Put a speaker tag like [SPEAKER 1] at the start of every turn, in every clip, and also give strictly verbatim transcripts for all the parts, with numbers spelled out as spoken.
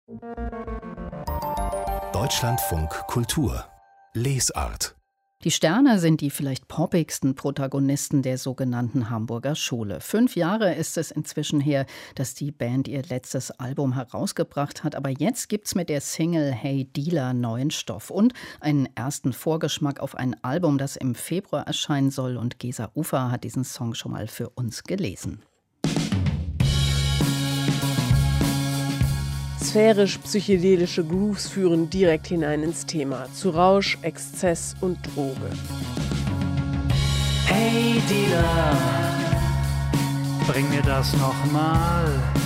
[SPEAKER 1] Deutschlandfunk Kultur Lesart.
[SPEAKER 2] Die Sterne sind die vielleicht poppigsten Protagonisten der sogenannten Hamburger Schule. Fünf Jahre ist es inzwischen her, dass die Band ihr letztes Album herausgebracht hat. Aber jetzt gibt's mit der Single Hey Dealer neuen Stoff und einen ersten Vorgeschmack auf ein Album, das im Februar erscheinen soll. Und Gesa Ufer hat diesen Song schon mal für uns gelesen.
[SPEAKER 3] Sphärisch-psychedelische Grooves führen direkt hinein ins Thema, zu Rausch, Exzess und Droge.
[SPEAKER 4] Hey Dealer, bring mir das nochmal.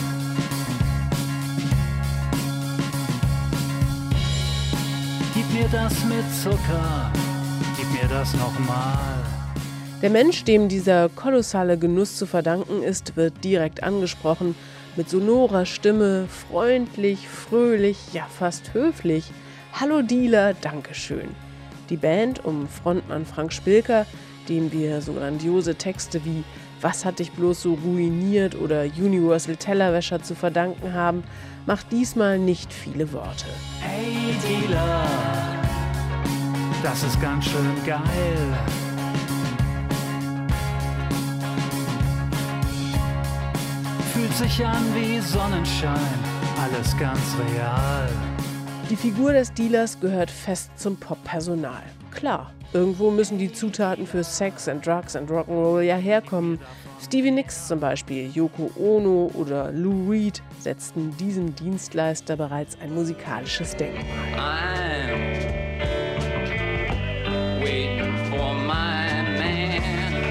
[SPEAKER 4] Gib mir das mit Zucker, gib mir das nochmal.
[SPEAKER 3] Der Mensch, dem dieser kolossale Genuss zu verdanken ist, wird direkt angesprochen. Mit sonorer Stimme, freundlich, fröhlich, ja fast höflich. Hallo Dealer, Dankeschön. Die Band um Frontmann Frank Spilker, dem wir so grandiose Texte wie Was hat dich bloß so ruiniert oder Universal Tellerwäscher zu verdanken haben, macht diesmal nicht viele Worte.
[SPEAKER 4] Hey Dealer, das ist ganz schön geil. Fühlt sich an wie Sonnenschein, alles ganz real.
[SPEAKER 3] Die Figur des Dealers gehört fest zum Pop-Personal. Klar, irgendwo müssen die Zutaten für Sex and Drugs and Rock'n'Roll ja herkommen. Stevie Nicks zum Beispiel, Yoko Ono oder Lou Reed setzten diesem Dienstleister bereits ein musikalisches Denkmal.
[SPEAKER 5] I'm waiting for my man.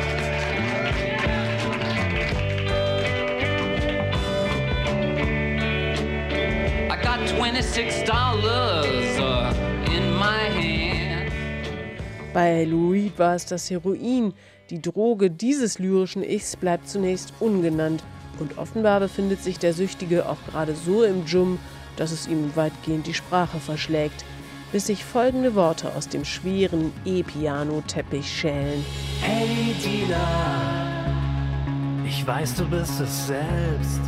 [SPEAKER 5] I got twenty-six dollars uh, in my hand.
[SPEAKER 3] Bei Lou Reed war es das Heroin. Die Droge dieses lyrischen Ichs bleibt zunächst ungenannt. Und offenbar befindet sich der Süchtige auch gerade so im Dschum, dass es ihm weitgehend die Sprache verschlägt, bis sich folgende Worte aus dem schweren E-Piano-Teppich schälen.
[SPEAKER 4] Hey Dealer, ich weiß, du bist es selbst.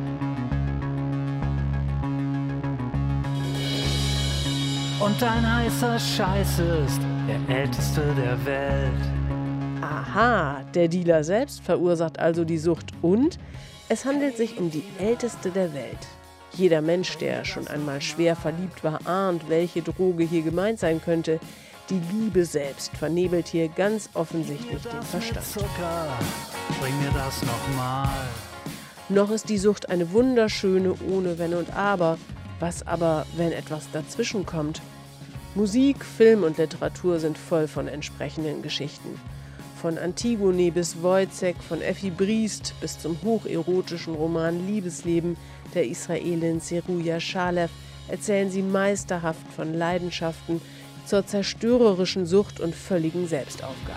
[SPEAKER 4] Und dein heißer Scheiß ist der älteste der Welt.
[SPEAKER 3] Aha, der Dealer selbst verursacht also die Sucht und es handelt sich um die älteste der Welt. Jeder Mensch, der schon einmal schwer verliebt war, ahnt, welche Droge hier gemeint sein könnte. Die Liebe selbst vernebelt hier ganz offensichtlich den Verstand.
[SPEAKER 4] Zucker, bring mir das nochmal.
[SPEAKER 3] Noch ist die Sucht eine wunderschöne ohne Wenn und Aber. Was aber, wenn etwas dazwischen kommt? Musik, Film und Literatur sind voll von entsprechenden Geschichten. Von Antigone bis Wojciech, von Effi Briest bis zum hocherotischen Roman Liebesleben der Israelin Zeruja Shalev erzählen sie meisterhaft von Leidenschaften zur zerstörerischen Sucht und völligen Selbstaufgabe.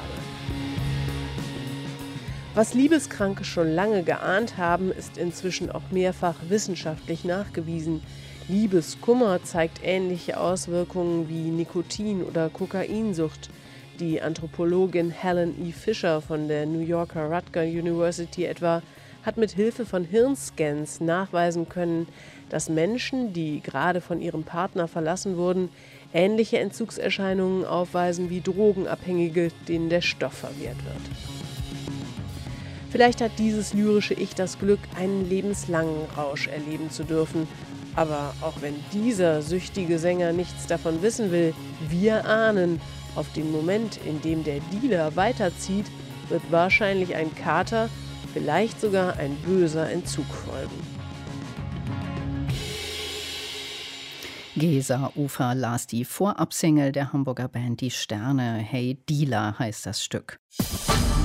[SPEAKER 3] Was Liebeskranke schon lange geahnt haben, ist inzwischen auch mehrfach wissenschaftlich nachgewiesen. Liebeskummer zeigt ähnliche Auswirkungen wie Nikotin- oder Kokainsucht. Die Anthropologin Helen E. Fisher von der New Yorker Rutger University etwa hat mit Hilfe von Hirnscans nachweisen können, dass Menschen, die gerade von ihrem Partner verlassen wurden, ähnliche Entzugserscheinungen aufweisen wie Drogenabhängige, denen der Stoff verwehrt wird. Vielleicht hat dieses lyrische Ich das Glück, einen lebenslangen Rausch erleben zu dürfen. Aber auch wenn dieser süchtige Sänger nichts davon wissen will, wir ahnen, auf den Moment, in dem der Dealer weiterzieht, wird wahrscheinlich ein Kater, vielleicht sogar ein böser Entzug folgen.
[SPEAKER 2] Gesa Ufer las die Vorabsingle der Hamburger Band Die Sterne. Hey Dealer heißt das Stück.